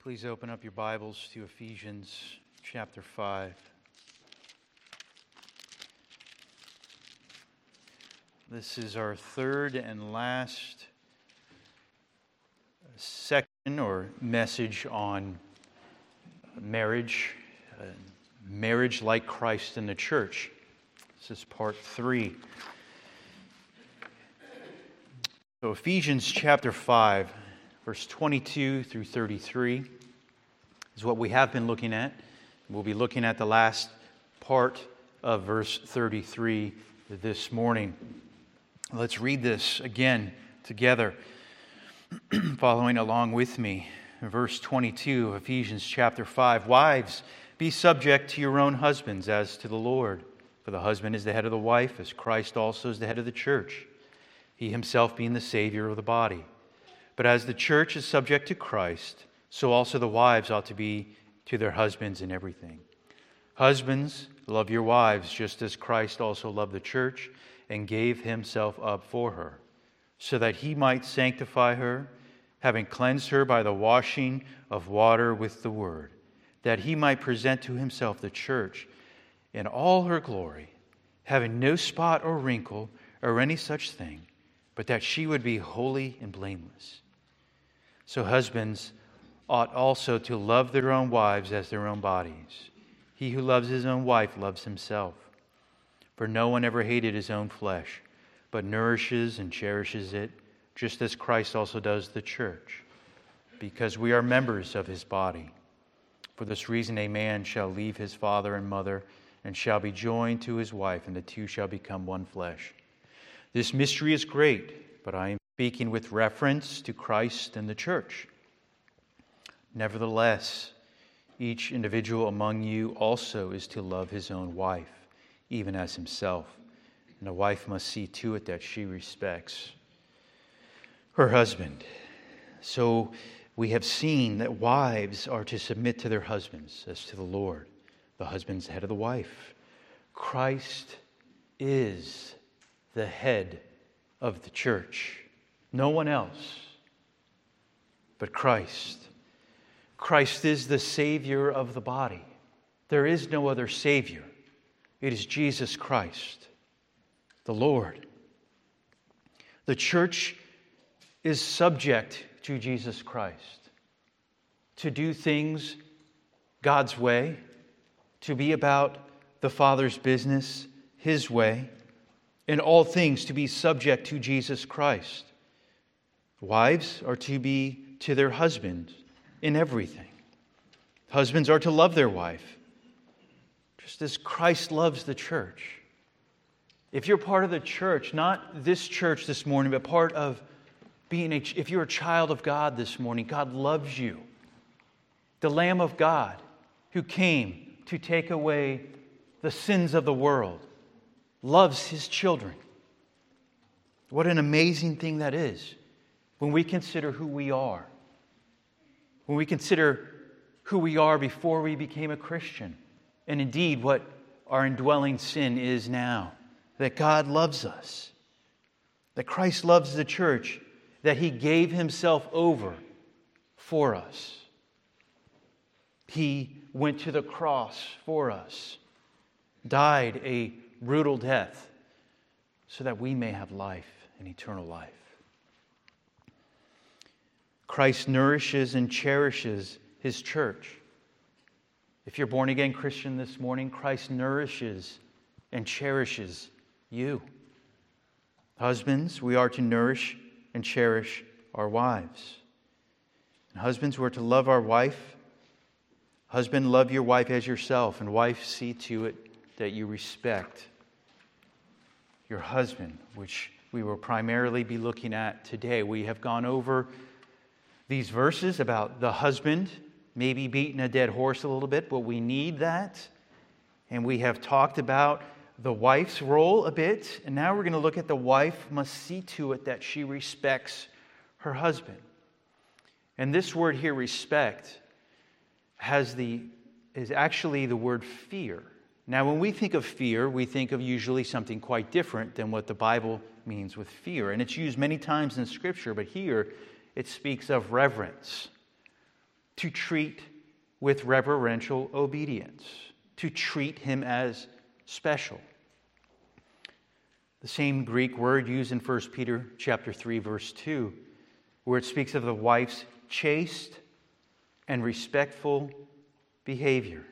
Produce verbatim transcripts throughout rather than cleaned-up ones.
Please open up your Bibles to Ephesians chapter five. This is our third and last section or message on marriage, uh, marriage like Christ in the church. This is part three. So Ephesians chapter five, verse twenty-two through thirty-three is what we have been looking at. We'll be looking at the last part of verse thirty-three this morning. Let's read this again together, following along with me. Verse twenty-two of Ephesians chapter five. Wives, be subject to your own husbands as to the Lord. For the husband is the head of the wife, as Christ also is the head of the church, he himself being the Savior of the body. But as the church is subject to Christ, so also the wives ought to be to their husbands in everything. Husbands, love your wives, just as Christ also loved the church and gave himself up for her, so that he might sanctify her, having cleansed her by the washing of water with the word, that he might present to himself the church in all her glory, having no spot or wrinkle or any such thing, but that she would be holy and blameless. So husbands ought also to love their own wives as their own bodies. He who loves his own wife loves himself. For no one ever hated his own flesh, but nourishes and cherishes it, just as Christ also does the church, because we are members of his body. For this reason a man shall leave his father and mother, and shall be joined to his wife, and the two shall become one flesh. This mystery is great, but I am speaking with reference to Christ and the church. Nevertheless, each individual among you also is to love his own wife, even as himself. And a wife must see to it that she respects her husband. So we have seen that wives are to submit to their husbands as to the Lord. The husband's the head of the wife. Christ is the head of the church. No one else but Christ. Christ is the Savior of the body. There is no other Savior. It is Jesus Christ, the Lord. The church is subject to Jesus Christ, to do things God's way, to be about the Father's business His way, in all things to be subject to Jesus Christ. Wives are to be to their husbands in everything. Husbands are to love their wife, just as Christ loves the church. If you're part of the church, not this church this morning, but part of being a, if you're a child of God this morning, God loves you. The Lamb of God who came to take away the sins of the world loves His children. What an amazing thing that is when we consider who we are. When we consider who we are before we became a Christian, and indeed what our indwelling sin is now. That God loves us, that Christ loves the church, that He gave Himself over for us. He went to the cross for us, died a brutal death, so that we may have life and eternal life. Christ nourishes and cherishes His church. If you're born again Christian this morning, Christ nourishes and cherishes you. Husbands, we are to nourish and cherish our wives. And husbands, we are to love our wife. Husband, love your wife as yourself, and wife, see to it that you respect your husband, which we will primarily be looking at today. We have gone over these verses about the husband, maybe beating a dead horse a little bit, but we need that. And we have talked about the wife's role a bit, and now we're going to look at the wife must see to it that she respects her husband. And this word here, respect, has the is actually the word fear. Now, when we think of fear, we think of usually something quite different than what the Bible means with fear. And it's used many times in Scripture, but here it speaks of reverence. to treat with reverential obedience, to treat him as special. The same Greek word used in First Peter chapter three, verse two, where it speaks of the wife's chaste and respectful behavior.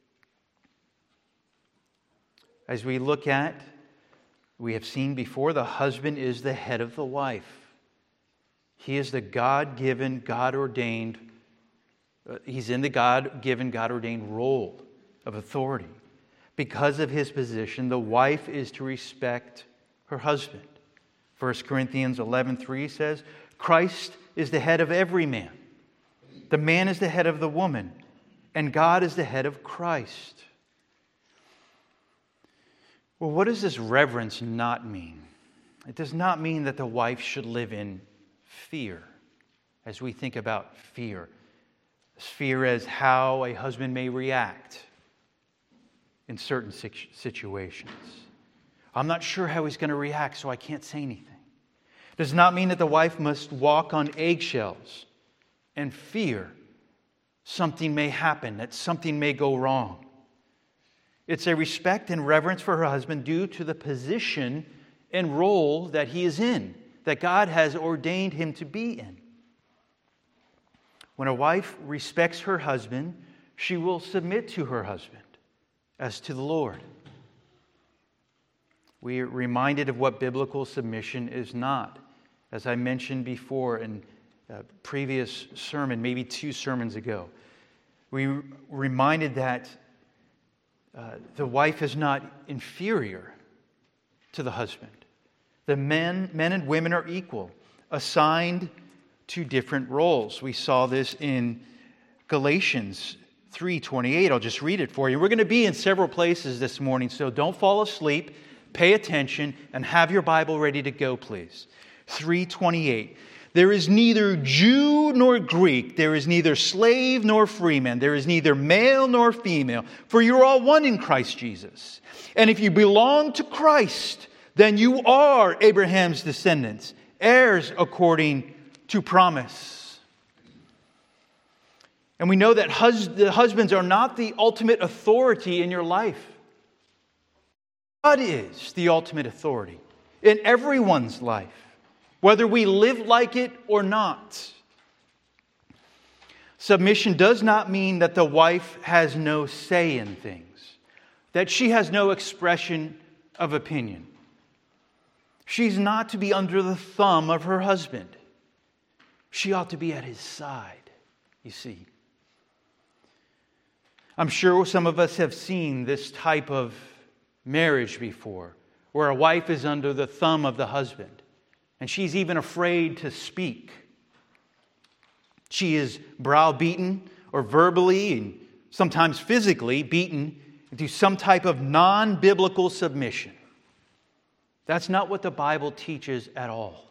As we look at, we have seen before, the husband is the head of the wife. He is the God-given, God-ordained, uh, he's in the God-given, God-ordained role of authority. Because of his position, the wife is to respect her husband. First Corinthians eleven three says, Christ is the head of every man. The man is the head of the woman, and God is the head of Christ. Well, what does this reverence not mean? It does not mean that the wife should live in fear. As we think about fear, fear as how a husband may react in certain situations. I'm not sure how he's going to react, so I can't say anything. It does not mean that the wife must walk on eggshells and fear something may happen, that something may go wrong. It's a respect and reverence for her husband due to the position and role that he is in, that God has ordained him to be in. When a wife respects her husband, she will submit to her husband as to the Lord. We are reminded of what biblical submission is not. As I mentioned before in a previous sermon, maybe two sermons ago, we were reminded that uh, the wife is not inferior to the husband. The men, men and women are equal, assigned to different roles. We saw this in Galatians three twenty-eight. I'll just read it for you. We're going to be in several places this morning, so don't fall asleep. Pay attention and have your Bible ready to go, please. three twenty-eight. There is neither Jew nor Greek. There is neither slave nor freeman. There is neither male nor female. For you are all one in Christ Jesus. And if you belong to Christ, then you are Abraham's descendants, heirs according to promise. And we know that hus- the husbands are not the ultimate authority in your life. God is the ultimate authority in everyone's life, whether we live like it or not. Submission does not mean that the wife has no say in things, that she has no expression of opinion. She's not to be under the thumb of her husband. She ought to be at his side, you see. I'm sure some of us have seen this type of marriage before, where a wife is under the thumb of the husband, and she's even afraid to speak. She is browbeaten or verbally and sometimes physically beaten into some type of non-biblical submission. That's not what the Bible teaches at all.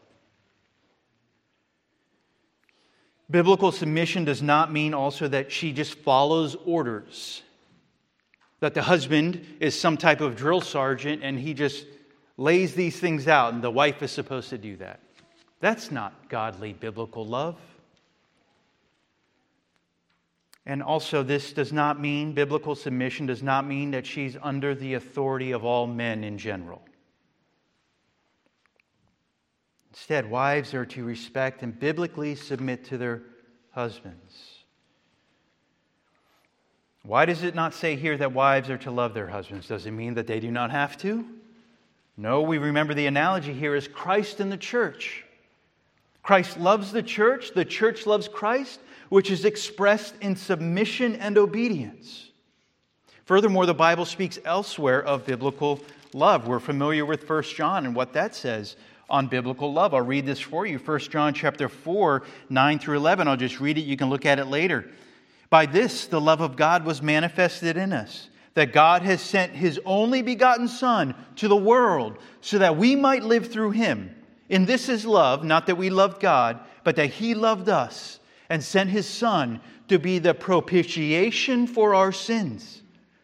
Biblical submission does not mean also that she just follows orders, that the husband is some type of drill sergeant and he just lays these things out and the wife is supposed to do that. That's not godly biblical love. And also, this does not mean, biblical submission does not mean that she's under the authority of all men in general. Instead, wives are to respect and biblically submit to their husbands. Why does it not say here that wives are to love their husbands? Does it mean that they do not have to? No, we remember the analogy here is Christ and the church. Christ loves the church, the church loves Christ, which is expressed in submission and obedience. Furthermore, the Bible speaks elsewhere of biblical love. We're familiar with First John and what that says on biblical love. I'll read this for you. First John chapter four, nine through eleven. I'll just read it. You can look at it later. By this, the love of God was manifested in us, that God has sent His only begotten Son to the world so that we might live through Him. And this is love, not that we loved God, but that He loved us and sent His Son to be the propitiation for our sins.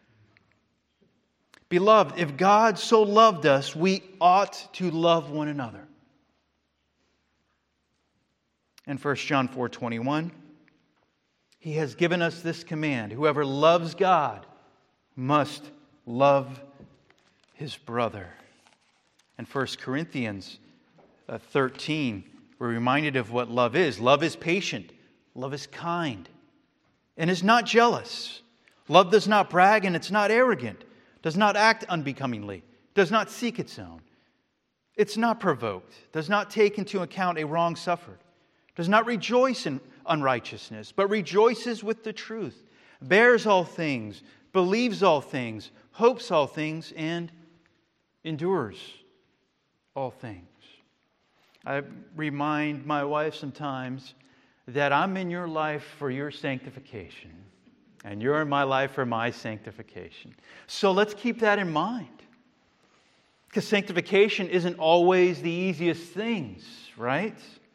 Beloved, if God so loved us, we ought to love one another. In First John four twenty-one, He has given us this command: whoever loves God must love his brother. In First Corinthians thirteen, we're reminded of what love is. Love is patient. Love is kind and is not jealous. Love does not brag and it's not arrogant, does not act unbecomingly, does not seek its own. It's not provoked, does not take into account a wrong suffered, does not rejoice in unrighteousness, but rejoices with the truth, bears all things, believes all things, hopes all things, and endures all things. I remind my wife sometimes that I'm in your life for your sanctification, and you're in my life for my sanctification. So let's keep that in mind. Because sanctification isn't always the easiest things, right?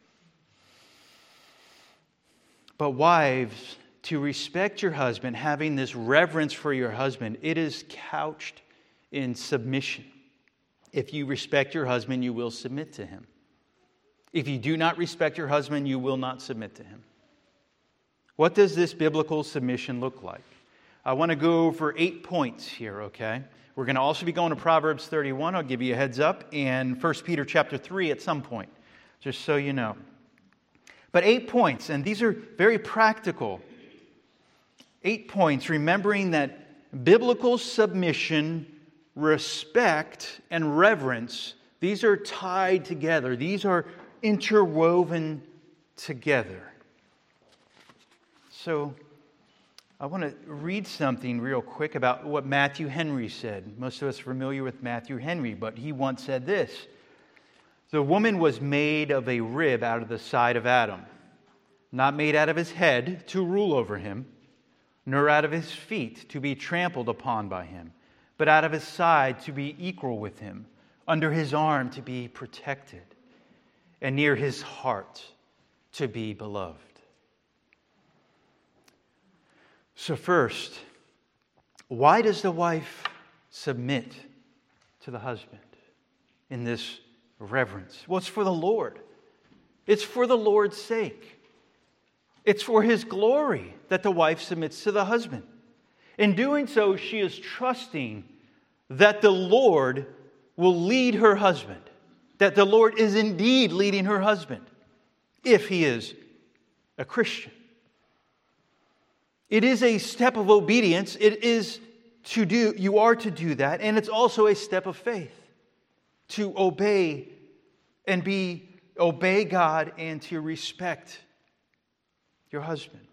But wives, to respect your husband, having this reverence for your husband, it is couched in submission. If you respect your husband, you will submit to him. If you do not respect your husband, you will not submit to him. What does this biblical submission look like? I want to go over eight points here, okay? We're going to also be going to Proverbs thirty-one. I'll give you a heads up. And First Peter chapter three at some point, just so you know. But eight points, and these are very practical. Eight points, remembering that biblical submission, respect, and reverence, these are tied together. These are interwoven together. So I want to read something real quick about what Matthew Henry said. Most of us are familiar with Matthew Henry, but he once said this: the woman was made of a rib out of the side of Adam, not made out of his head to rule over him, nor out of his feet to be trampled upon by him, but out of his side to be equal with him, under his arm to be protected, and near his heart to be beloved. So first, why does the wife submit to the husband in this reverence? Well, it's for the Lord. It's for the Lord's sake. It's for his glory that the wife submits to the husband. In doing so, she is trusting that the Lord will lead her husband, that the Lord is indeed leading her husband, if he is a Christian. It is a step of obedience. It is to do, you are to do that, and it's also a step of faith to obey and be, obey God and to respect your husband.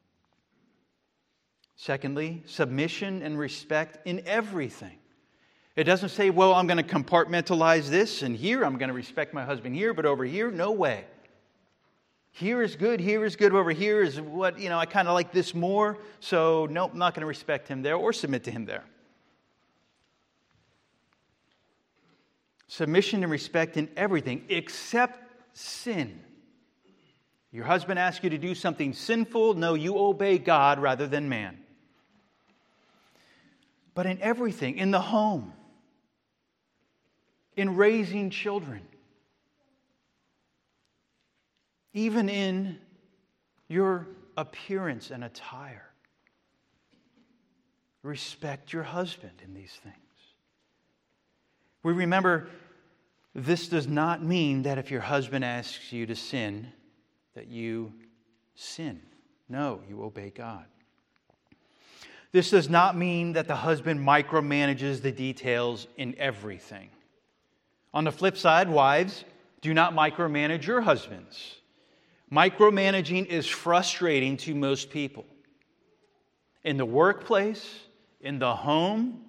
Secondly, submission and respect in everything. It doesn't say, well, I'm going to compartmentalize this, and here I'm going to respect my husband here, but over here, no way. Here is good, here is good, over here is what, you know, I kind of like this more, so nope, I'm not going to respect him there or submit to him there. Submission and respect in everything except sin. Your husband asks you to do something sinful, no, you obey God rather than man. But in everything, in the home, in raising children, even in your appearance and attire, respect your husband in these things. We remember this does not mean that if your husband asks you to sin, that you sin. No, you obey God. This does not mean that the husband micromanages the details in everything. On the flip side, wives, do not micromanage your husbands. Micromanaging is frustrating to most people. In the workplace, in the home,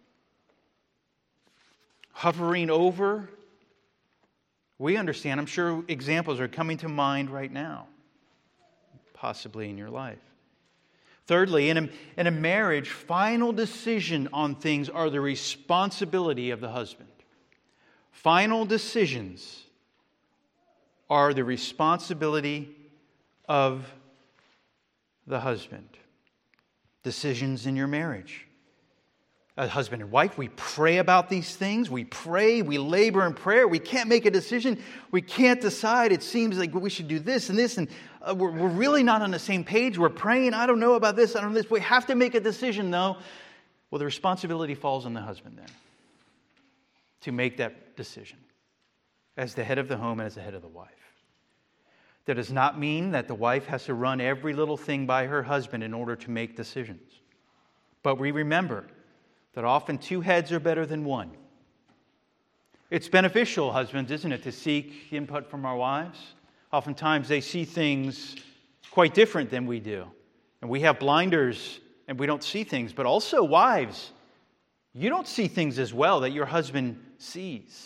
hovering over. We understand, I'm sure examples are coming to mind right now, possibly in your life. Thirdly, in a, in a marriage, final decision on things are the responsibility of the husband. Final decisions are the responsibility of the husband. Decisions in your marriage. as husband and wife, we pray about these things. We pray, we labor in prayer. We can't make a decision. We can't decide. It seems like we should do this and this, and uh, we're, we're really not on the same page. We're praying, I don't know about this, I don't know this. We have to make a decision, though. Well, the responsibility falls on the husband then to make that decision as the head of the home and as the head of the wife. That does not mean that the wife has to run every little thing by her husband in order to make decisions. But we remember that often two heads are better than one. It's beneficial, husbands, isn't it, to seek input from our wives? Oftentimes they see things quite different than we do. And we have blinders and we don't see things. But also, wives, you don't see things as well that your husband sees.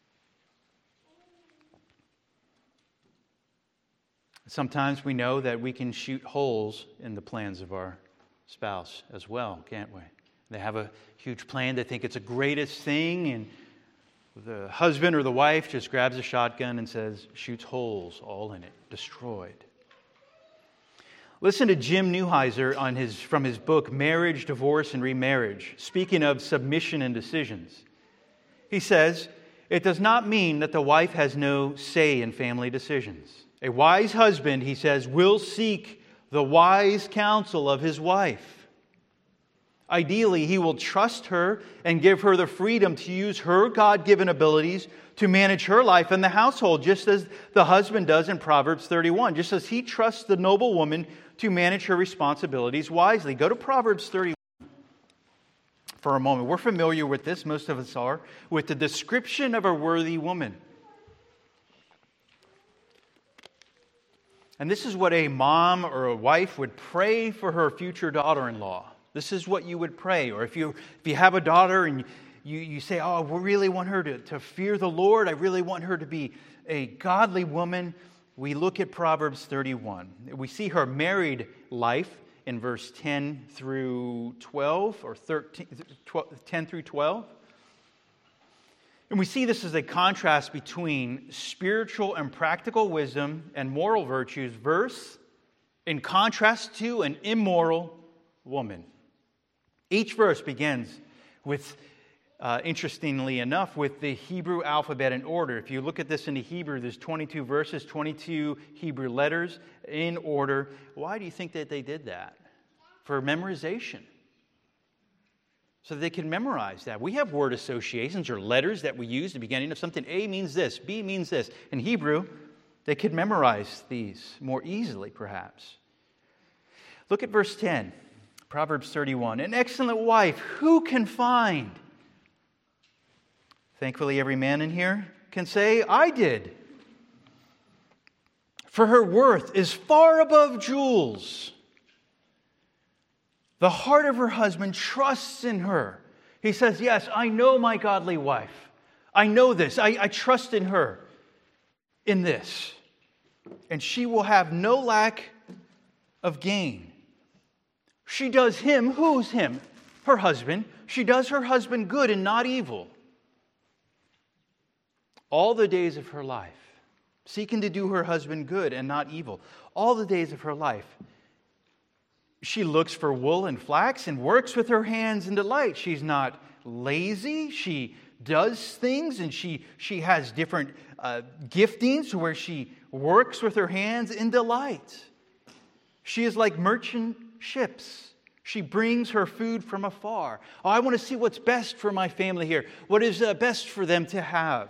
Sometimes we know that we can shoot holes in the plans of our spouse as well, can't we? They have a huge plan. They think it's the greatest thing, and the husband or the wife just grabs a shotgun and says, shoots holes all in it, destroyed. Listen to Jim Neuheiser on his, from his book, Marriage, Divorce, and Remarriage, speaking of submission and decisions. He says, it does not mean that the wife has no say in family decisions. A wise husband, he says, will seek the wise counsel of his wife. Ideally, he will trust her and give her the freedom to use her God-given abilities to manage her life and the household, just as the husband does in Proverbs thirty-one, just as he trusts the noble woman to manage her responsibilities wisely. Go to Proverbs thirty-one for a moment. We're familiar with this, most of us are, with the description of a worthy woman. And this is what a mom or a wife would pray for her future daughter-in-law. This is what you would pray. Or if you if you have a daughter and you, you say, oh, we really want her to, to fear the Lord. I really want her to be a godly woman. We look at Proverbs thirty-one. We see her married life in verse ten through twelve, or thirteen, twelve, ten through twelve. And we see this as a contrast between spiritual and practical wisdom and moral virtues, verse in contrast to an immoral woman. Each verse begins with, uh, interestingly enough, with the Hebrew alphabet in order. If you look at this in the Hebrew, there's twenty-two verses, twenty-two Hebrew letters in order. Why do you think that they did that? For memorization. So that they can memorize that. We have word associations or letters that we use at the beginning of something. A means this, B means this. In Hebrew, they could memorize these more easily, perhaps. Look at verse ten. Proverbs thirty-one, an excellent wife, who can find? Thankfully, every man in here can say, I did. For her worth is far above jewels. The heart of her husband trusts in her. He says, yes, I know my godly wife. I know this. I, I trust in her in this. And she will have no lack of gain. She does him, who's him? Her husband. She does her husband good and not evil. All the days of her life, seeking to do her husband good and not evil. All the days of her life. She looks for wool and flax and works with her hands in delight. She's not lazy. She does things, and she, she has different uh, giftings where she works with her hands in delight. She is like merchant ships. She brings her food from afar. Oh, I want to see what's best for my family here. What is uh, best for them to have?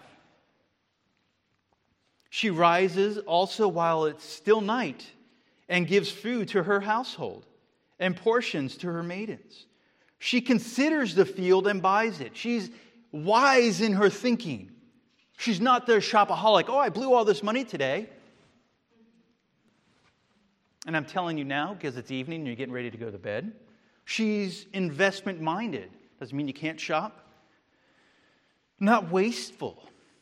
She rises also while it's still night and gives food to her household and portions to her maidens. She considers the field and buys it. She's wise in her thinking. She's not the shopaholic. Oh, I blew all this money today. And I'm telling you now, because it's evening and you're getting ready to go to bed. She's investment-minded. Doesn't mean you can't shop. Not wasteful.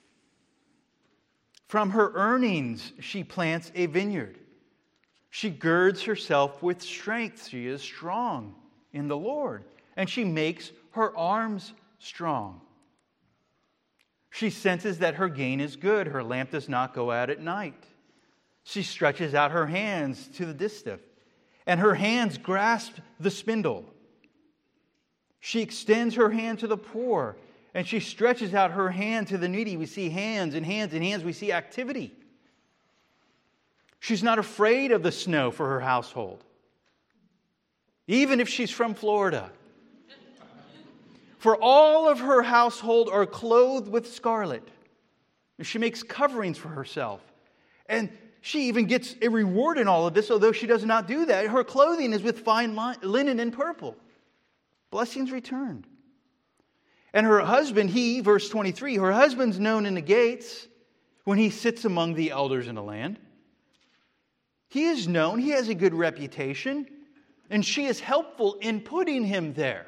From her earnings, she plants a vineyard. She girds herself with strength. She is strong in the Lord. And she makes her arms strong. She senses that her gain is good. Her lamp does not go out at night. She stretches out her hands to the distaff, and her hands grasp the spindle. She extends her hand to the poor, and she stretches out her hand to the needy. We see hands and hands and hands. We see activity. She's not afraid of the snow for her household, even if she's from Florida. For all of her household are clothed with scarlet. She makes coverings for herself. And she even gets a reward in all of this, although she does not do that. Her clothing is with fine linen and purple. Blessings returned. And her husband, he, verse twenty-three, her husband's known in the gates when he sits among the elders in the land. He is known, he has a good reputation, and she is helpful in putting him there.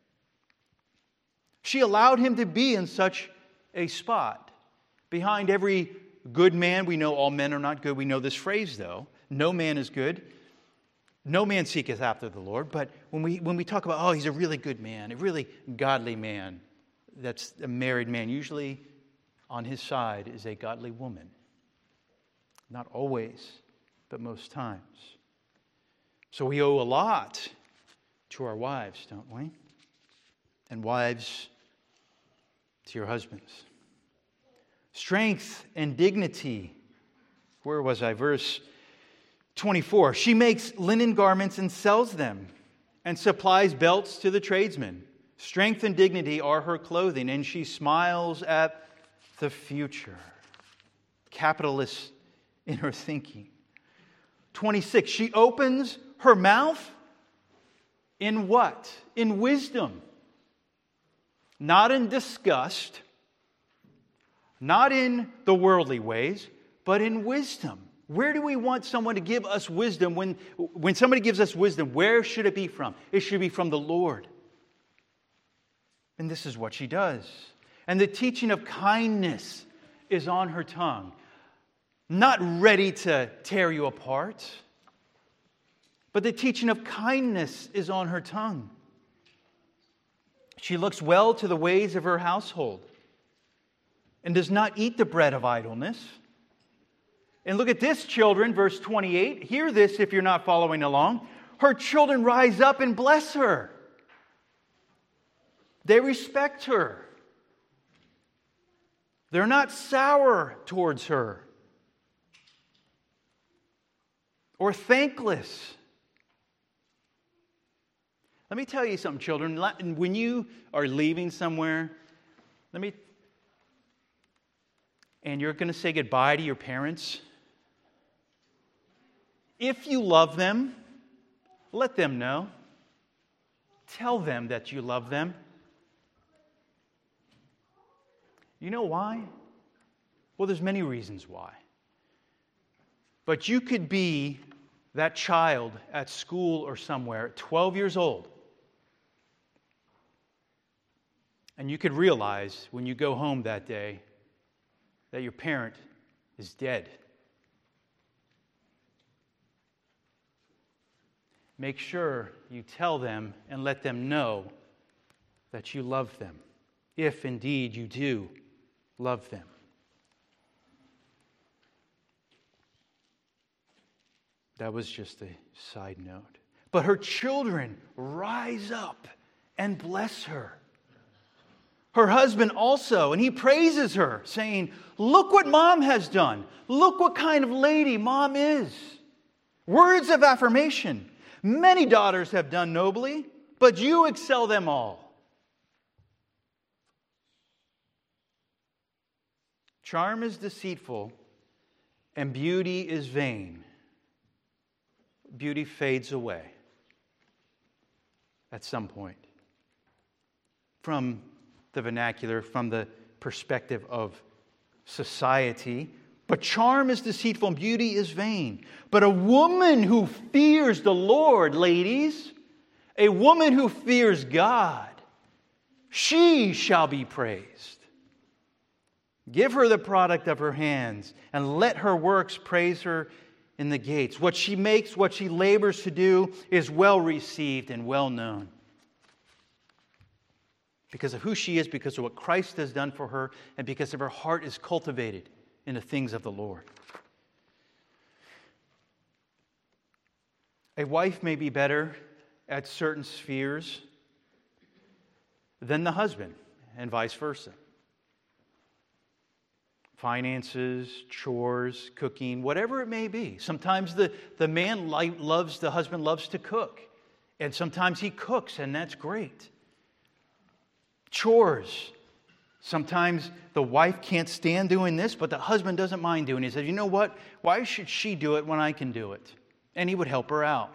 She allowed him to be in such a spot. Behind every good man, we know all men are not good. We know this phrase, though. No man is good. No man seeketh after the Lord. But when we when we talk about, oh, he's a really good man, a really godly man, that's a married man. Usually on his side is a godly woman. Not always, but most times. So we owe a lot to our wives, don't we? And wives, to your husbands. Strength and dignity. Where was I? Verse twenty-four. She makes linen garments and sells them, and supplies belts to the tradesmen. Strength and dignity are her clothing, and she smiles at the future. Capitalist in her thinking. twenty-six. She opens her mouth in what? In wisdom. Not in disgust, not in the worldly ways, but in wisdom. Where do we want someone to give us wisdom? When, when somebody gives us wisdom, where should it be from? It should be from the Lord. And this is what she does. And the teaching of kindness is on her tongue. Not ready to tear you apart, but the teaching of kindness is on her tongue. She looks well to the ways of her household and does not eat the bread of idleness. And look at this, children, verse twenty-eight. Hear this if you're not following along. Her children rise up and bless her. They respect her. They're not sour towards her or thankless. Let me tell you something, children. When you are leaving somewhere, let me, and you're going to say goodbye to your parents, if you love them, let them know. Tell them that you love them. You know why? Well, there's many reasons why. But you could be that child at school or somewhere, twelve years old, and you could realize when you go home that day that your parent is dead. Make sure you tell them and let them know that you love them, if indeed you do love them. That was just a side note. But her children rise up and bless her. Her husband also, and he praises her, saying, look what mom has done. Look what kind of lady mom is. Words of affirmation. Many daughters have done nobly, but you excel them all. Charm is deceitful, and beauty is vain. Beauty fades away at some point. From the vernacular, from the perspective of society. But charm is deceitful and beauty is vain. But a woman who fears the Lord, ladies, a woman who fears God, she shall be praised. Give her the product of her hands, and let her works praise her in the gates. What she makes, what she labors to do, is well received and well known. Because of who she is, because of what Christ has done for her, and because of her heart is cultivated in the things of the Lord. A wife may be better at certain spheres than the husband, and vice versa. Finances, chores, cooking, whatever it may be. Sometimes the, the man li- loves, the husband loves to cook. And sometimes he cooks, and that's great. Chores. Sometimes the wife can't stand doing this, but the husband doesn't mind doing it. He says, you know what? Why should she do it when I can do it? And he would help her out.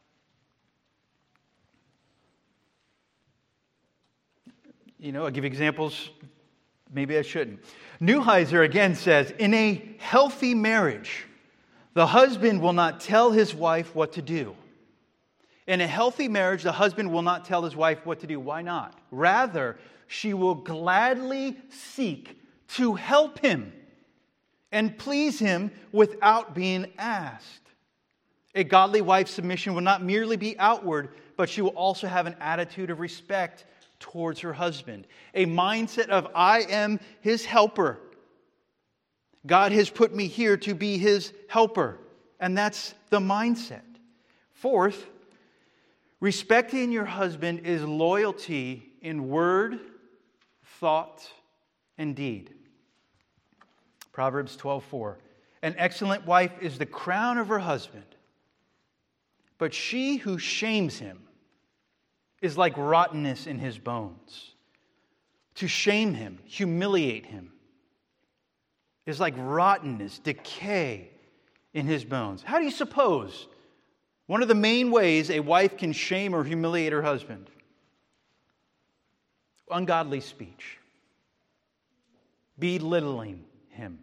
You know, I'll give you examples. Maybe I shouldn't. Neuheiser again says, in a healthy marriage, the husband will not tell his wife what to do. In a healthy marriage, the husband will not tell his wife what to do. Why not? Rather, she will gladly seek to help him and please him without being asked. A godly wife's submission will not merely be outward, but she will also have an attitude of respect towards her husband. A mindset of, I am his helper. God has put me here to be his helper. And that's the mindset. Fourth, respecting your husband is loyalty in word, thought, and deed. Proverbs twelve four. An excellent wife is the crown of her husband, but she who shames him is like rottenness in his bones. To shame him, humiliate him, is like rottenness, decay in his bones. How do you suppose one of the main ways a wife can shame or humiliate her husband? Ungodly speech. Belittling him.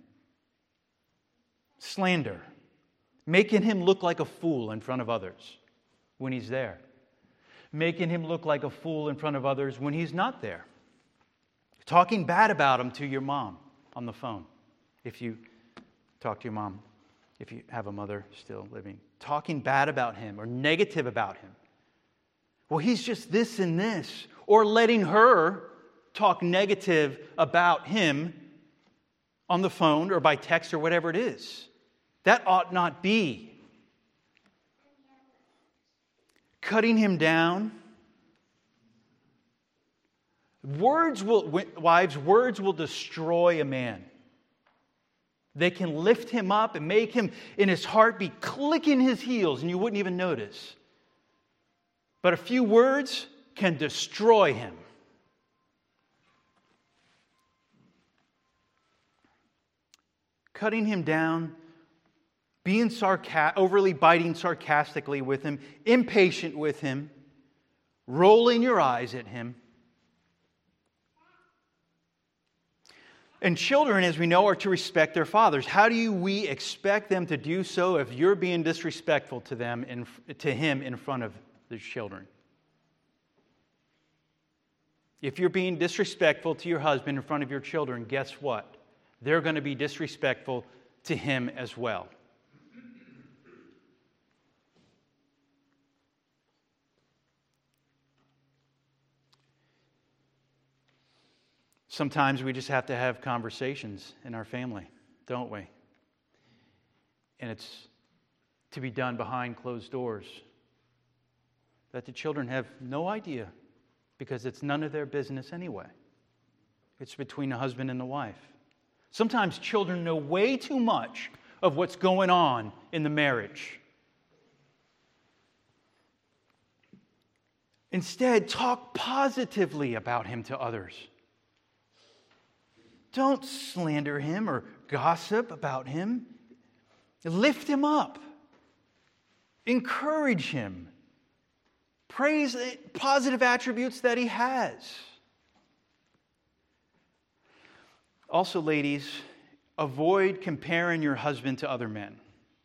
Slander. Making him look like a fool in front of others when he's there. Making him look like a fool in front of others when he's not there. Talking bad about him to your mom on the phone. If you talk to your mom, if you have a mother still living. Talking bad about him or negative about him. Well, he's just this and this. Or letting her talk negative about him on the phone or by text or whatever it is. That ought not be. Cutting him down. Words will, wives, words will destroy a man. They can lift him up and make him in his heart be clicking his heels and you wouldn't even notice. But a few words can destroy him. Cutting him down, being sarcastic, overly biting sarcastically with him, impatient with him, rolling your eyes at him. And children, as we know, are to respect their fathers. How do you, we expect them to do so if you're being disrespectful to them, in, to him in front of the children? If you're being disrespectful to your husband in front of your children, guess what? They're going to be disrespectful to him as well. Sometimes we just have to have conversations in our family, don't we? And it's to be done behind closed doors. That the children have no idea, because it's none of their business anyway. It's between the husband and the wife. Sometimes children know way too much of what's going on in the marriage. Instead, talk positively about him to others. Don't slander him or gossip about him. Lift him up. Encourage him. Praise the positive attributes that he has. Also, ladies, avoid comparing your husband to other men.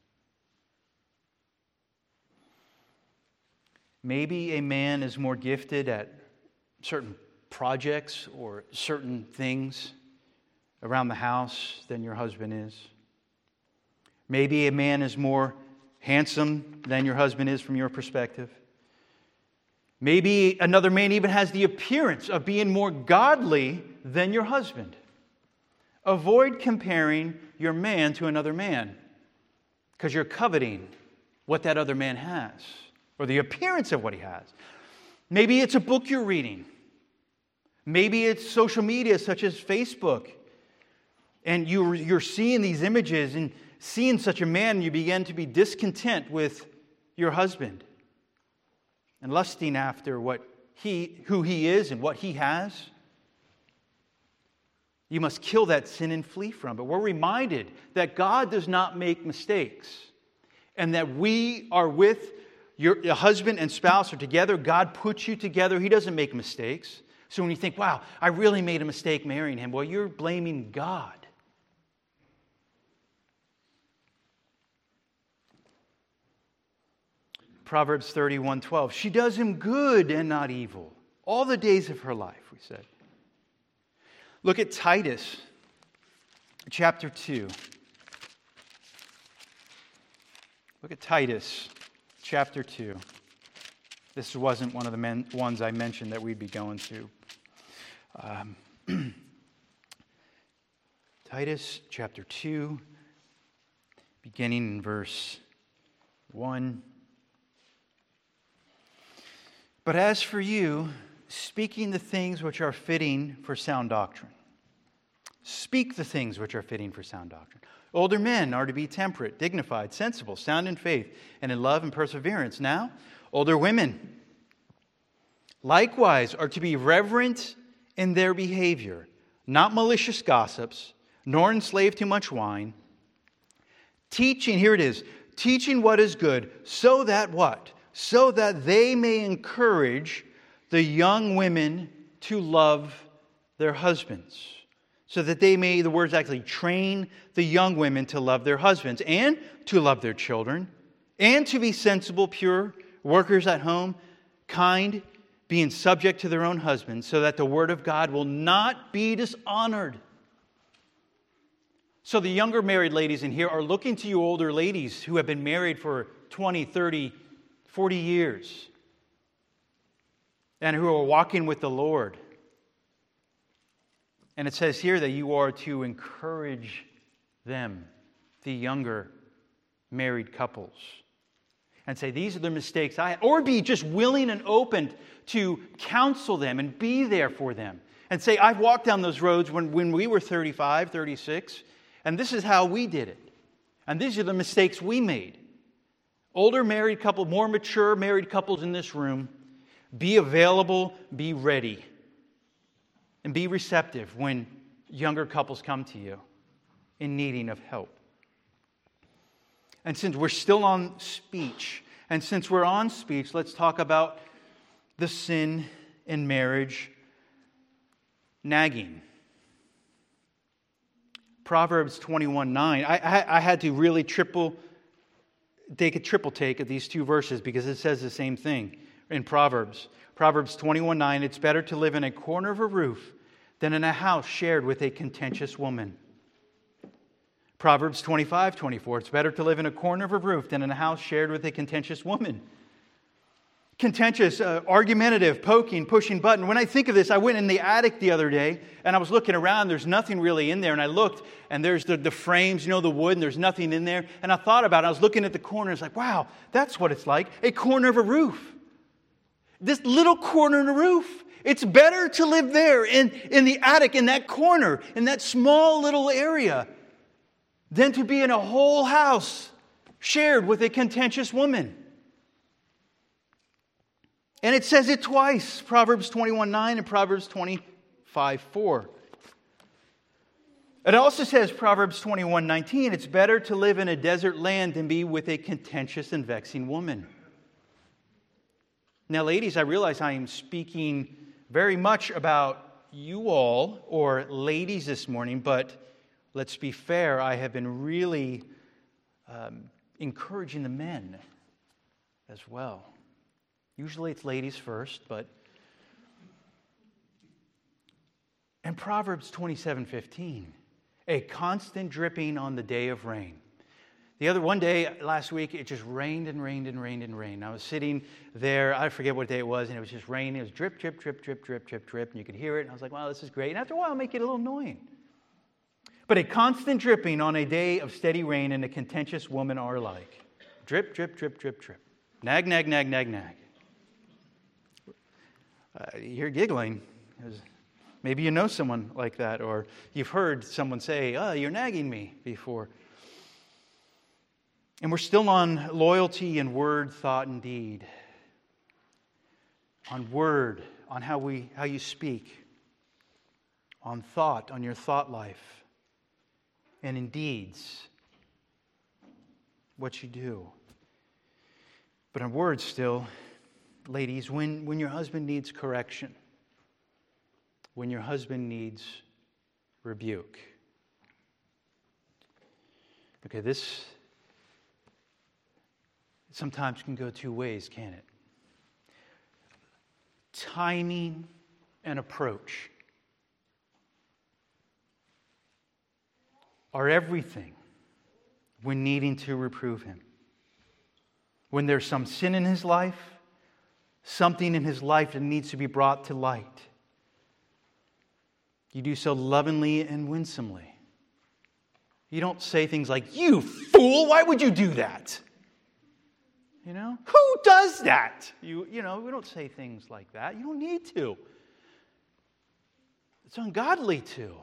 Maybe a man is more gifted at certain projects or certain things around the house than your husband is. Maybe a man is more handsome than your husband is from your perspective. Maybe another man even has the appearance of being more godly than your husband. Avoid comparing your man to another man because you're coveting what that other man has or the appearance of what he has. Maybe it's a book you're reading. Maybe it's social media such as Facebook. And you, you're seeing these images and seeing such a man, and you begin to be discontent with your husband and lusting after what he, who he is and what he has. You must kill that sin and flee from it. We're reminded that God does not make mistakes, and that we are with your, your husband and spouse are together. God puts you together. He doesn't make mistakes. So when you think, wow, I really made a mistake marrying him, well, you're blaming God. Proverbs thirty-one twelve. She does him good and not evil all the days of her life, we said. Look at Titus chapter two. Look at Titus chapter two. This wasn't one of the men, ones I mentioned that we'd be going to. Um, Titus chapter two, beginning in verse one. But as for you, speaking the things which are fitting for sound doctrine. Speak the things which are fitting for sound doctrine. Older men are to be temperate, dignified, sensible, sound in faith, and in love and perseverance. Now, older women likewise are to be reverent in their behavior, not malicious gossips, nor enslaved to much wine, teaching, here it is, teaching what is good, so that what? So that they may encourage the young women to love their husbands. So that they may, the words actually, train the young women to love their husbands and to love their children and to be sensible, pure, workers at home, kind, being subject to their own husbands, so that the word of God will not be dishonored. So the younger married ladies in here are looking to you older ladies who have been married for twenty, thirty, forty years and who are walking with the Lord. And it says here that you are to encourage them, the younger married couples, and say, these are the mistakes I had. Or be just willing and open to counsel them and be there for them. And say, I've walked down those roads when, when we were thirty-five, thirty-six, and this is how we did it. And these are the mistakes we made. Older married couple, more mature married couples in this room, be available, be ready, and be receptive when younger couples come to you in needing of help. And since we're still on speech, and since we're on speech, let's talk about the sin in marriage, nagging. Proverbs twenty-one nine. I, I, I had to really triple take a triple take of these two verses because it says the same thing in Proverbs. Proverbs twenty-one nine. It's better to live in a corner of a roof than in a house shared with a contentious woman. Proverbs twenty-five twenty-four. It's better to live in a corner of a roof than in a house shared with a contentious woman. Contentious, uh, argumentative, poking, pushing button. When I think of this, I went in the attic the other day and I was looking around. There's nothing really in there. And I looked and there's the, the frames, you know, the wood, and there's nothing in there. And I thought about it. I was looking at the corner. It's like, wow, that's what it's like. A corner of a roof. This little corner in a roof. It's better to live there in, in the attic, in that corner, in that small little area, than to be in a whole house shared with a contentious woman. And it says it twice, Proverbs twenty-one nine and Proverbs twenty-five four. It also says, Proverbs twenty-one nineteen, it's better to live in a desert land than be with a contentious and vexing woman. Now, ladies, I realize I am speaking very much about you all, or ladies this morning, but let's be fair, I have been really um, encouraging the men as well. Usually it's ladies first, but... And Proverbs twenty-seven fifteen, a constant dripping on the day of rain. The other one day last week, it just rained and rained and rained and rained. I was sitting there, I forget what day it was, and it was just raining. It was drip, drip, drip, drip, drip, drip, drip, and you could hear it. And I was like, wow, this is great. And after a while, it'll make it a little annoying. But a constant dripping on a day of steady rain and a contentious woman are like. Drip, drip, drip, drip, drip. Nag, nag, nag, nag, nag. Uh, you're giggling. Maybe you know someone like that, or you've heard someone say, oh, you're nagging me before. And we're still on loyalty in word, thought, and deed. On word, on how we how you speak. On thought, on your thought life. And in deeds, what you do. But on words still, ladies, when, when your husband needs correction, when your husband needs rebuke. Okay, this sometimes can go two ways, can't it? Timing and approach are everything when needing to reprove him. When there's some sin in his life, something in his life that needs to be brought to light, you do so lovingly and winsomely. You don't say things like, you fool, why would you do that? You know, who does that? You, you know, we don't say things like that. You don't need to. It's ungodly to.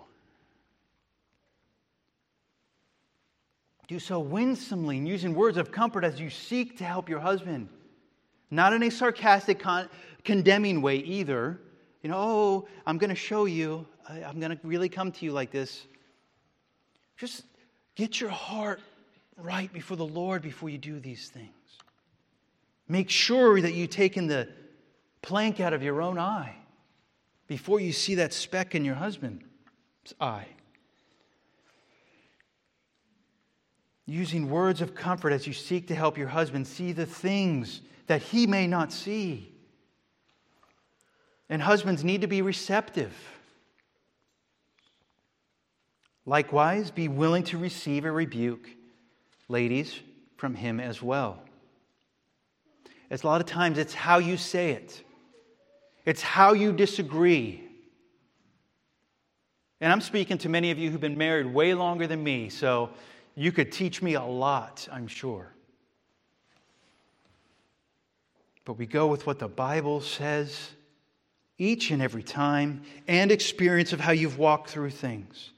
Do so winsomely and using words of comfort as you seek to help your husband. Not in a sarcastic, con- condemning way either. You know, oh, I'm going to show you. I, I'm going to really come to you like this. Just get your heart right before the Lord before you do these things. Make sure that you've taken the plank out of your own eye before you see that speck in your husband's eye. Using words of comfort as you seek to help your husband see the things that he may not see. And husbands need to be receptive. Likewise, be willing to receive a rebuke, ladies, from him as well. As a lot of times it's how you say it. It's how you disagree. And I'm speaking to many of you who've been married way longer than me, so you could teach me a lot, I'm sure. But we go with what the Bible says each and every time, and experience of how you've walked through things.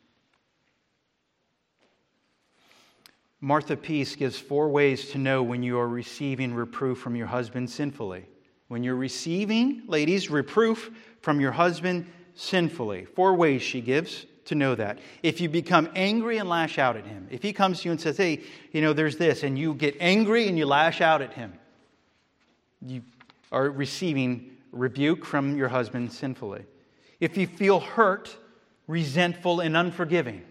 Martha Peace gives four ways to know when you are receiving reproof from your husband sinfully. When you're receiving, ladies, reproof from your husband sinfully. Four ways she gives to know that. If you become angry and lash out at him. If he comes to you and says, hey, you know, there's this, and you get angry and you lash out at him. You are receiving rebuke from your husband sinfully. If you feel hurt, resentful, and unforgiving.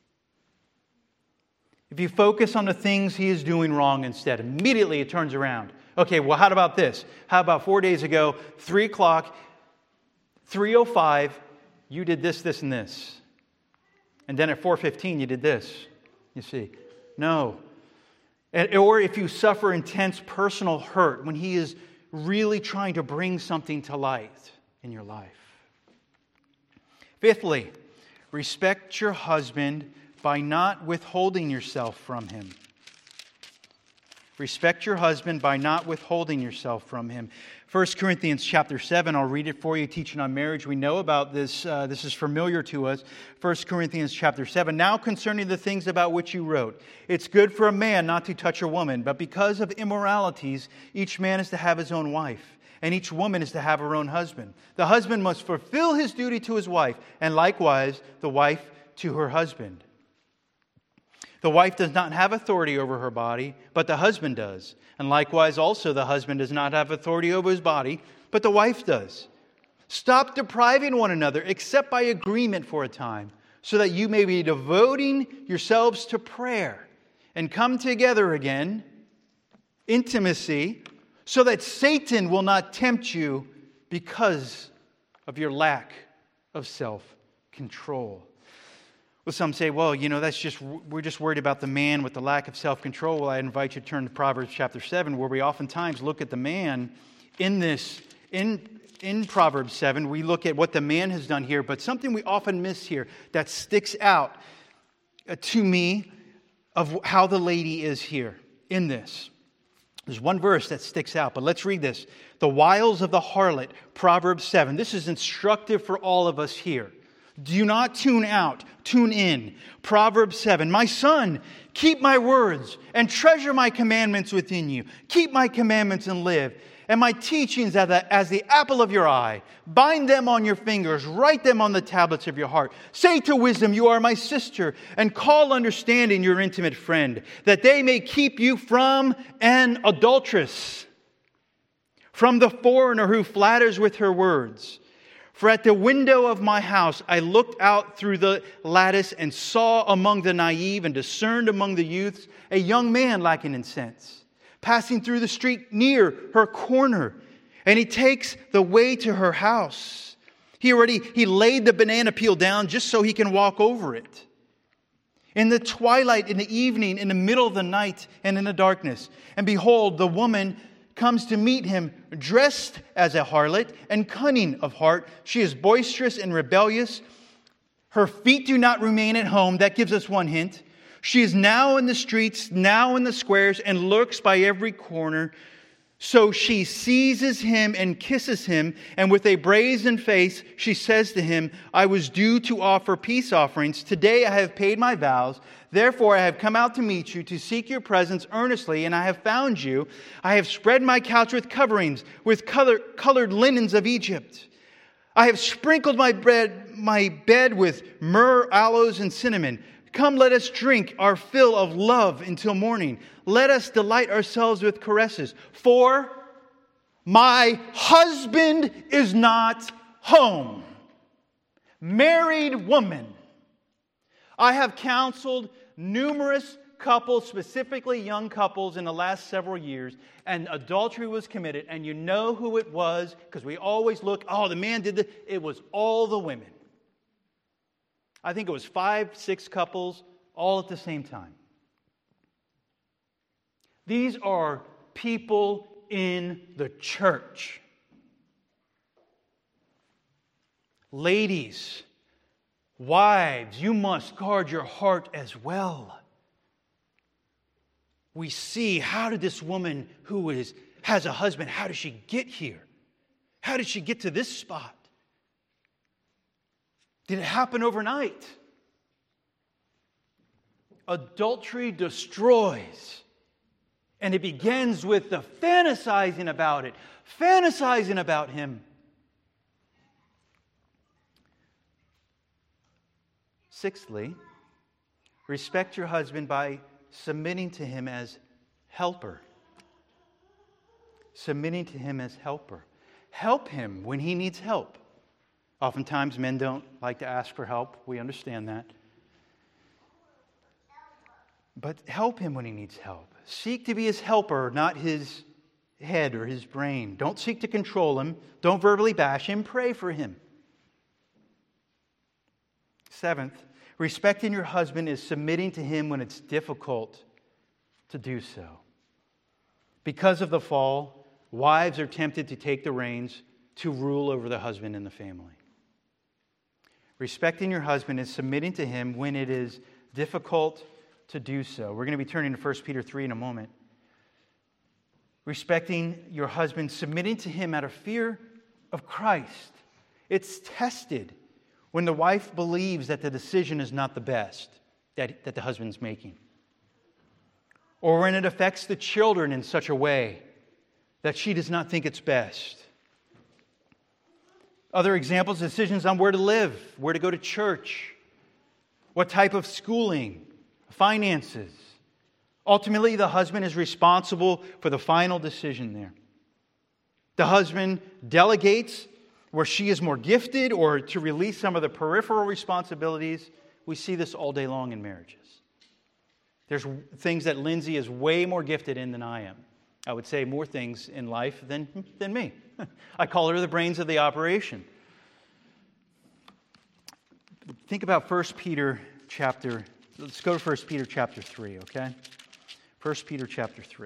If you focus on the things he is doing wrong instead, immediately it turns around. Okay, well, how about this? How about four days ago, three o'clock, three oh five, you did this, this, and this. And then at four fifteen, you did this. You see, no. Or if you suffer intense personal hurt when he is really trying to bring something to light in your life. Fifthly, respect your husband by not withholding yourself from him. Respect your husband by not withholding yourself from him. First Corinthians chapter seven, I'll read it for you, teaching on marriage. We know about this. Uh, this is familiar to us. First Corinthians chapter seven. Now concerning the things about which you wrote, it's good for a man not to touch a woman, but because of immoralities, each man is to have his own wife, and each woman is to have her own husband. The husband must fulfill his duty to his wife, and likewise the wife to her husband. The wife does not have authority over her body, but the husband does. And likewise also the husband does not have authority over his body, but the wife does. Stop depriving one another, except by agreement for a time, so that you may be devoting yourselves to prayer and come together again, intimacy, so that Satan will not tempt you because of your lack of self-control. Well, some say, well, you know, that's just, we're just worried about the man with the lack of self-control. Well, I invite you to turn to Proverbs chapter seven, where we oftentimes look at the man in this, in, in Proverbs seven, we look at what the man has done here, but something we often miss here that sticks out to me of how the lady is here in this. There's one verse that sticks out, but let's read this. The wiles of the harlot, Proverbs seven. This is instructive for all of us here. Do not tune out, tune in. Proverbs seven, my son, keep my words and treasure my commandments within you. Keep my commandments and live. And my teachings as the, as the apple of your eye. Bind them on your fingers. Write them on the tablets of your heart. Say to wisdom, you are my sister. And call understanding your intimate friend. That they may keep you from an adulteress. From the foreigner who flatters with her words. For at the window of my house I looked out through the lattice and saw among the naive and discerned among the youths a young man lacking in sense. Passing through the street near her corner. And he takes the way to her house. He already, he laid the banana peel down just so he can walk over it. In the twilight, in the evening, in the middle of the night, and in the darkness. And behold, the woman comes to meet him, dressed as a harlot and cunning of heart. She is boisterous and rebellious. Her feet do not remain at home. That gives us one hint. She is now in the streets, now in the squares, and lurks by every corner. So she seizes him and kisses him, and with a brazen face she says to him, I was due to offer peace offerings. Today I have paid my vows. Therefore I have come out to meet you, to seek your presence earnestly, and I have found you. I have spread my couch with coverings, with color, colored linens of Egypt. I have sprinkled my bread, my bed with myrrh, aloes, and cinnamon. Come, let us drink our fill of love until morning. Let us delight ourselves with caresses. For my husband is not home. Married woman. I have counseled numerous couples, specifically young couples, in the last several years, and adultery was committed. And you know who it was, because we always look, oh, the man did this. It was all the women. I think it was five, six couples, all at the same time. These are people in the church. Ladies, wives, you must guard your heart as well. We see, how did this woman who is has a husband, how did she get here? How did she get to this spot? Did it happen overnight? Adultery destroys. And it begins with the fantasizing about it. Fantasizing about him. Sixthly, respect your husband by submitting to him as helper. Submitting to him as helper. Help him when he needs help. Oftentimes, men don't like to ask for help. We understand that. But help him when he needs help. Seek to be his helper, not his head or his brain. Don't seek to control him. Don't verbally bash him. Pray for him. Seventh, respecting your husband is submitting to him when it's difficult to do so. Because of the fall, wives are tempted to take the reins to rule over the husband and the family. Respecting your husband is submitting to him when it is difficult to do so. We're going to be turning to First Peter three in a moment. Respecting your husband, submitting to him out of fear of Christ. It's tested when the wife believes that the decision is not the best that, that the husband's making. Or when it affects the children in such a way that she does not think it's best. Other examples, decisions on where to live, where to go to church, what type of schooling, finances. Ultimately, the husband is responsible for the final decision there. The husband delegates where she is more gifted or to release some of the peripheral responsibilities. We see this all day long in marriages. There's things that Lindsay is way more gifted in than I am. I would say more things in life than, than me. I call her the brains of the operation. Think about First Peter chapter, let's go to First Peter chapter three, okay? First Peter chapter three.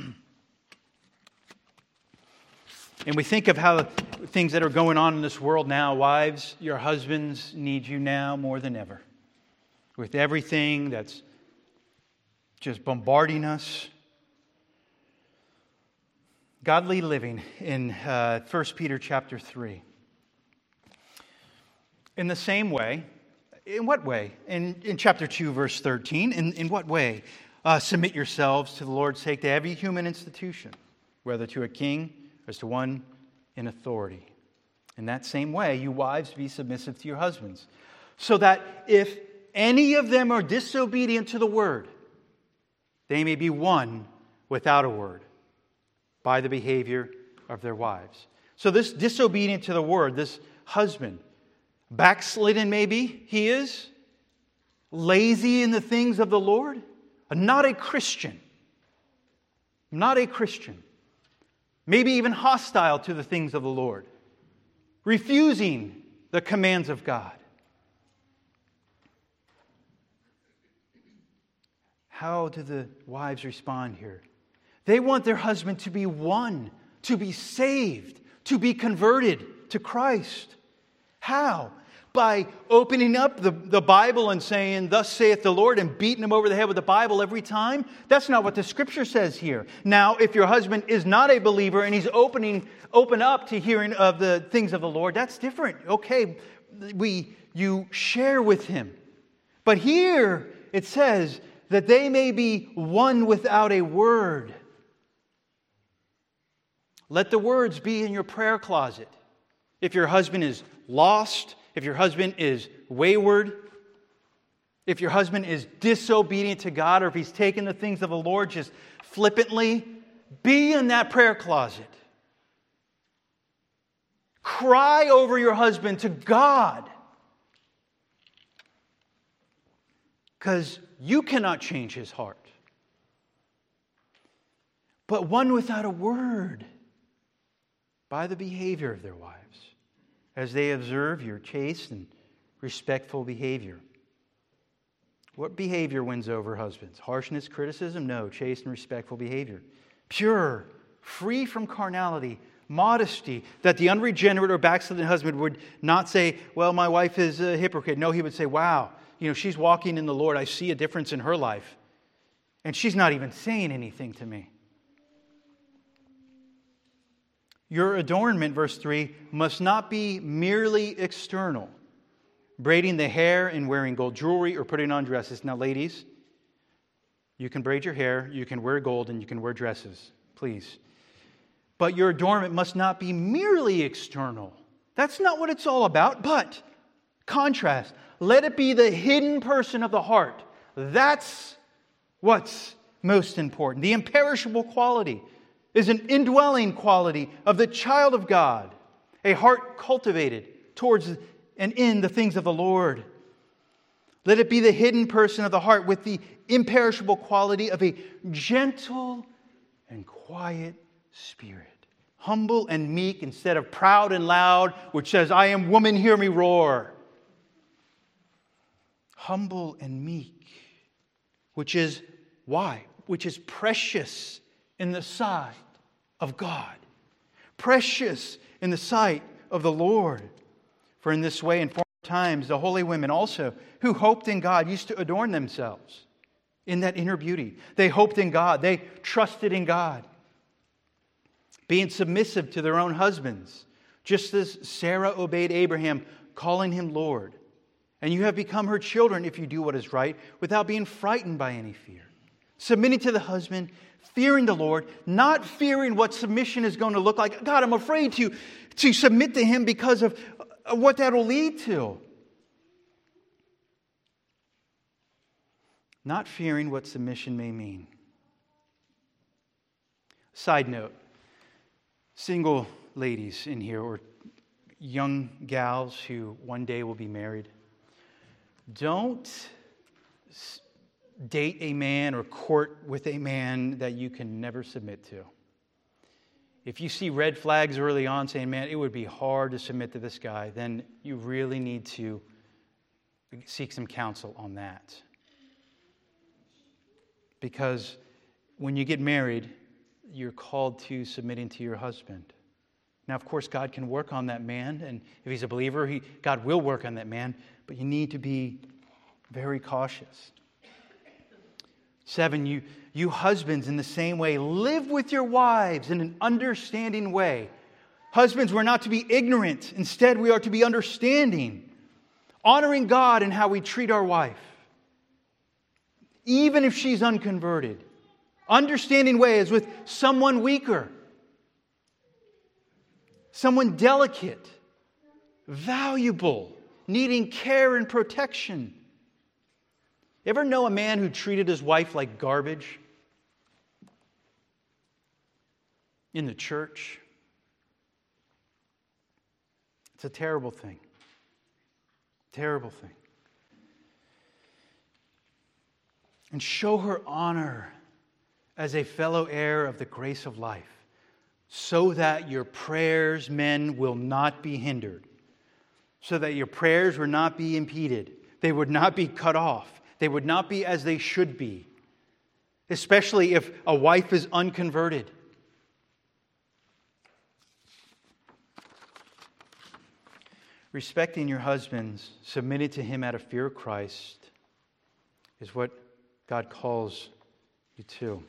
And we think of how things that are going on in this world now. Wives, your husbands need you now more than ever. With everything that's just bombarding us. Godly living in uh, First Peter chapter three. In the same way, in what way? In, in chapter two, verse thirteen, in, in what way? Uh, submit yourselves to the Lord's sake to every human institution, whether to a king or as to one in authority. In that same way, you wives be submissive to your husbands, so that if any of them are disobedient to the word, they may be won without a word by the behavior of their wives. So this disobedient to the word, this husband, backslidden maybe he is, lazy in the things of the Lord, not a Christian, not a Christian, maybe even hostile to the things of the Lord, refusing the commands of God. How do the wives respond here? They want their husband to be won, to be saved, to be converted to Christ. How? By opening up the, the Bible and saying, "Thus saith the Lord," and beating him over the head with the Bible every time? That's not what the Scripture says here. Now, if your husband is not a believer and he's opening open up to hearing of the things of the Lord, that's different. Okay, we you share with him. But here it says that they may be won without a word. Let the words be in your prayer closet. If your husband is lost, if your husband is wayward, if your husband is disobedient to God, or if he's taken the things of the Lord just flippantly, be in that prayer closet. Cry over your husband to God. Because you cannot change his heart. But one without a word, by the behavior of their wives, as they observe your chaste and respectful behavior. What behavior wins over husbands? Harshness, criticism? No, chaste and respectful behavior. Pure, free from carnality, modesty, that the unregenerate or backslidden husband would not say, "Well, my wife is a hypocrite." No, he would say, "Wow, you know, she's walking in the Lord. I see a difference in her life. And she's not even saying anything to me." Your adornment, verse three, must not be merely external. Braiding the hair and wearing gold jewelry or putting on dresses. Now, ladies, you can braid your hair, you can wear gold, and you can wear dresses. Please. But your adornment must not be merely external. That's not what it's all about. But, contrast, let it be the hidden person of the heart. That's what's most important. The imperishable quality is an indwelling quality of the child of God, a heart cultivated towards and in the things of the Lord. Let it be the hidden person of the heart with the imperishable quality of a gentle and quiet spirit. Humble and meek instead of proud and loud, which says, "I am woman, hear me roar." Humble and meek, which is why? Which is precious in the sight of God. Precious in the sight of the Lord. For in this way, in former times, the holy women also, who hoped in God, used to adorn themselves in that inner beauty. They hoped in God. They trusted in God. Being submissive to their own husbands, just as Sarah obeyed Abraham, calling him Lord. And you have become her children if you do what is right, without being frightened by any fear. Submitting to the husband, fearing the Lord, not fearing what submission is going to look like. God, I'm afraid to, to submit to him because of what that will lead to. Not fearing what submission may mean. Side note, single ladies in here, or young gals who one day will be married, don't date a man or court with a man that you can never submit to. If you see red flags early on saying, "Man, it would be hard to submit to this guy," then you really need to seek some counsel on that. Because when you get married, you're called to submitting to your husband. Now, of course, God can work on that man, and if he's a believer, he, God will work on that man, but you need to be very cautious. Seven, you, you husbands, in the same way, live with your wives in an understanding way. Husbands, we're not to be ignorant. Instead, we are to be understanding. Honoring God in how we treat our wife, even if she's unconverted. Understanding ways with someone weaker, someone delicate, valuable, needing care and protection. You ever know a man who treated his wife like garbage in the church? It's a terrible thing. Terrible thing. And show her honor as a fellow heir of the grace of life, so that your prayers, men, will not be hindered, so that your prayers will not be impeded. They would not be cut off. They would not be as they should be, especially if a wife is unconverted. Respecting your husbands, submitting to him out of fear of Christ, is what God calls you to.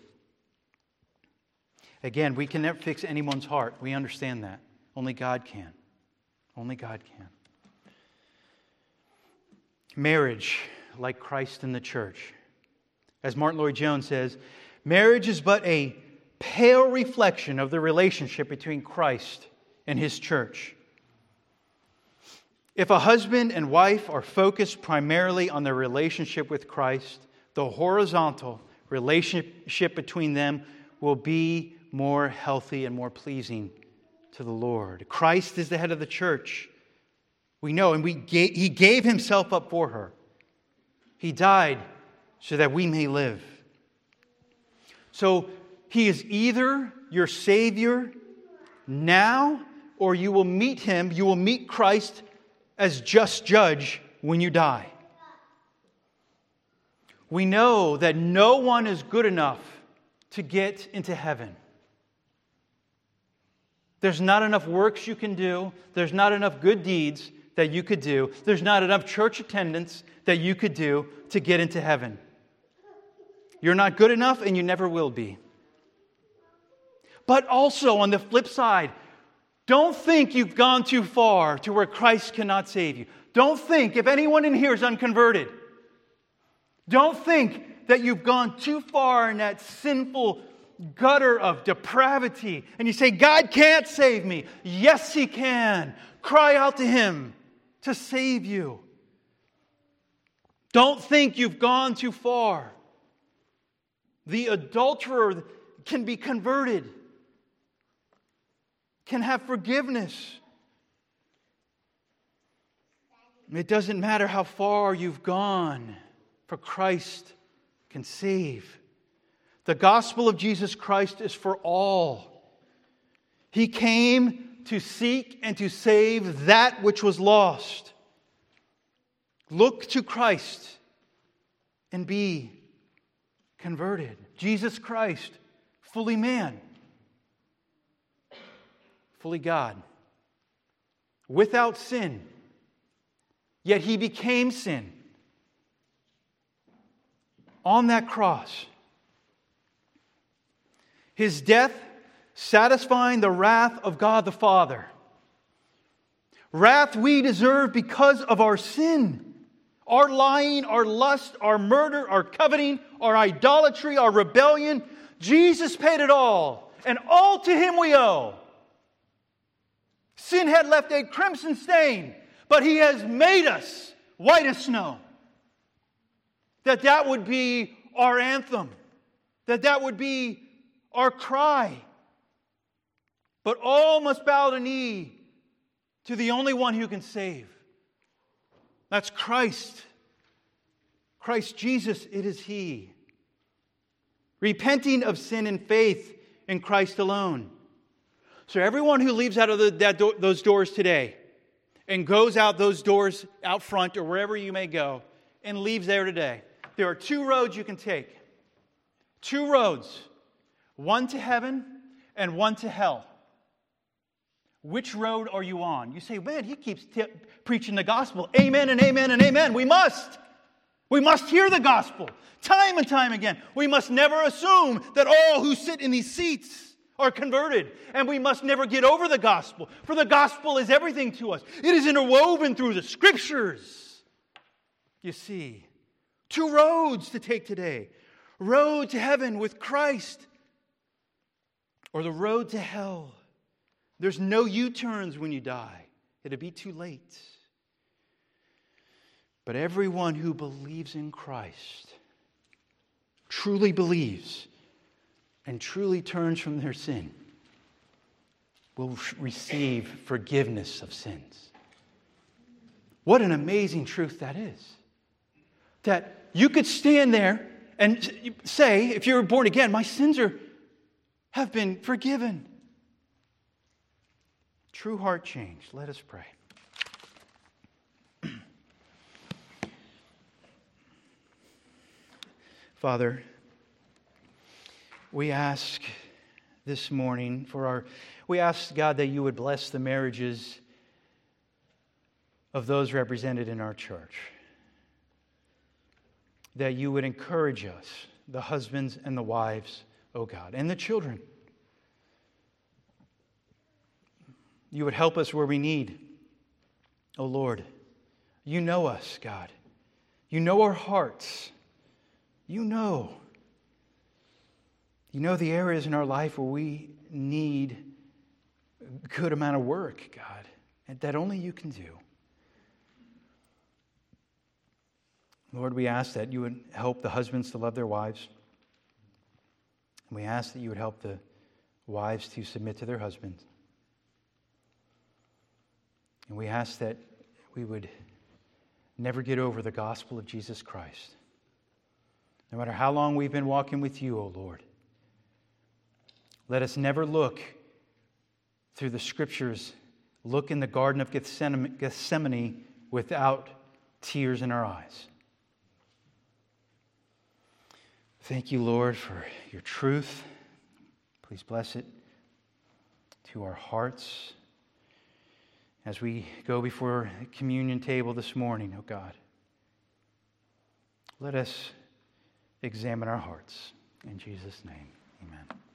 Again, we can never fix anyone's heart. We understand that. Only God can. Only God can. Marriage, like Christ in the church. As Martin Lloyd-Jones says, marriage is but a pale reflection of the relationship between Christ and His church. If a husband and wife are focused primarily on their relationship with Christ, the horizontal relationship between them will be more healthy and more pleasing to the Lord. Christ is the head of the church. We know, and we gave, He gave Himself up for her. He died so that we may live. So He is either your Savior now, or you will meet Him, you will meet Christ as just judge when you die. We know that no one is good enough to get into heaven. There's not enough works you can do. There's not enough good deeds that you could do. There's not enough church attendance that you could do to get into heaven. You're not good enough, and you never will be. But also, on the flip side, don't think you've gone too far to where Christ cannot save you. Don't think, if anyone in here is unconverted, don't think that you've gone too far in that sinful gutter of depravity. And you say, God can't save me. Yes, He can. Cry out to Him to save you. Don't think you've gone too far. The adulterer can be converted, can have forgiveness. It doesn't matter how far you've gone, for Christ can save. The gospel of Jesus Christ is for all. He came to seek and to save that which was lost. Look to Christ and be converted. Jesus Christ, fully man, fully God, without sin, yet He became sin on that cross. His death satisfying the wrath of God the Father. Wrath we deserve because of our sin. Our lying, our lust, our murder, our coveting, our idolatry, our rebellion. Jesus paid it all, and all to Him we owe. Sin had left a crimson stain, but He has made us white as snow. That that would be our anthem. That that would be our cry. But all must bow the knee to the only one who can save. That's Christ. Christ Jesus, it is He. Repenting of sin and faith in Christ alone. So everyone who leaves out of the, that do, those doors today and goes out those doors out front or wherever you may go and leaves there today, there are two roads you can take. Two roads. One to heaven and one to hell. Which road are you on? You say, man, he keeps t- preaching the gospel. Amen and amen and amen. We must. We must hear the gospel time and time again. We must never assume that all who sit in these seats are converted. And we must never get over the gospel. For the gospel is everything to us. It is interwoven through the Scriptures. You see, two roads to take today. Road to heaven with Christ, or the road to hell. There's no U-turns when you die. It'll be too late. But everyone who believes in Christ, truly believes, and truly turns from their sin, will receive forgiveness of sins. What an amazing truth that is. That you could stand there and say, if you're born again, my sins are, have been forgiven. True heart change. Let us pray. Father, we ask this morning for our, we ask, God, that you would bless the marriages of those represented in our church. That you would encourage us, the husbands and the wives, oh God, and the children. You would help us where we need. Oh Lord, you know us, God. You know our hearts. You know. You know the areas in our life where we need a good amount of work, God, and that only you can do. Lord, we ask that you would help the husbands to love their wives. And we ask that you would help the wives to submit to their husbands. And we ask that we would never get over the gospel of Jesus Christ. No matter how long we've been walking with you, O Lord, let us never look through the Scriptures, look in the Garden of Gethsemane without tears in our eyes. Thank you, Lord, for your truth. Please bless it to our hearts as we go before the communion table this morning, oh God. Let us examine our hearts. In Jesus' name, amen.